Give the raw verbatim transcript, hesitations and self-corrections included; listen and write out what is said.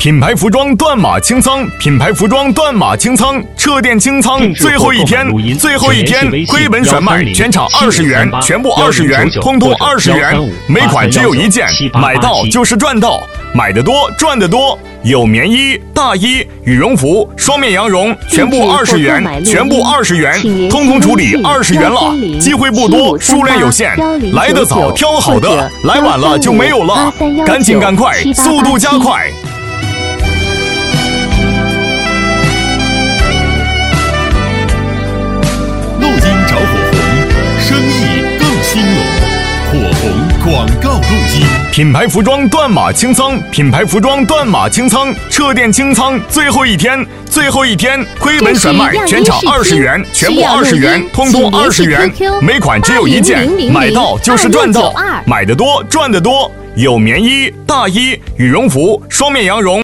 品牌服装断码清仓，品牌服装断码清仓，撤店清仓，最后一天，最后一天，亏本甩卖，全场二十元，全部二十元，通通二十元，每款只有一件，买到就是赚到，买得多赚得多。有棉衣、大衣、羽绒服、双面羊绒，全部二十元，全部二十元，通通处理二十元了。机会不多，数量有限，来得早挑好的，来晚了就没有了，赶紧赶快，速度加快。 录音找火红，生意更兴隆。火红广告录音。 品牌服装断码清仓，品牌服装断码清仓，撤店清仓，最后一天，最后一天，亏本甩卖，全场二十元，全部二十元，通通二十元，每款只有一件，买到就是赚到，买得多赚得多。有棉衣、大衣、羽绒服、双面羊绒。